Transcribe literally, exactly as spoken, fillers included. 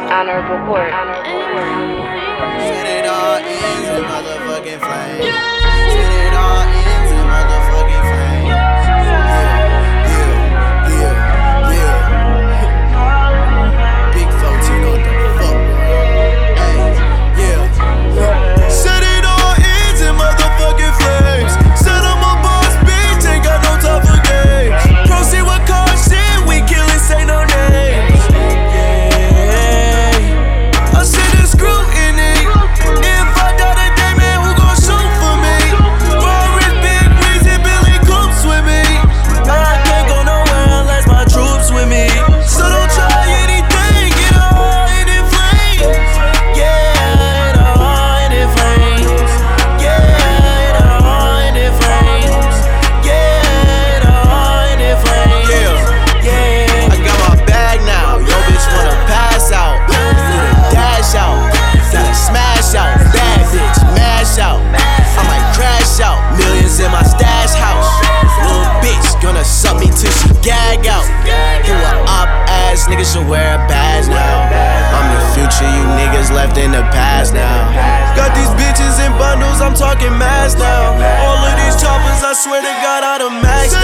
Honorable court. Set it all ends in motherfucking flames. Set it all ends in motherfucking flames. Yeah, yeah, yeah, yeah. Big fourteen, what the fuck, bro? Hey, yeah. Set it all ends in motherfucking flames. Said I'm a boss, bitch, ain't got no time for games. Proceed with caution, we killin', say no names. I see the scrutiny. If I die today, man, who gon' shoot for me? Raw rich, big greasy, Billy Coops with me. I can't go nowhere unless my troops with me. So don't try anything, get a heart in it flames. Yeah, get a heart in it flames. Yeah, get a heart in it flames. Yeah, get a heart in it flames. Yeah, yeah. I got my bag now, yo bitch wanna pass out. Dash out, gotta smash out, bad bitch, mash out. I might crash out, millions in my stash house. Little bitch gonna suck me till she gag out. You a op ass nigga should wear a badge now. I'm the future, you niggas left in the past now. Got these bitches in bundles, I'm talking mass now. All of these choppers, I swear to God, out of max.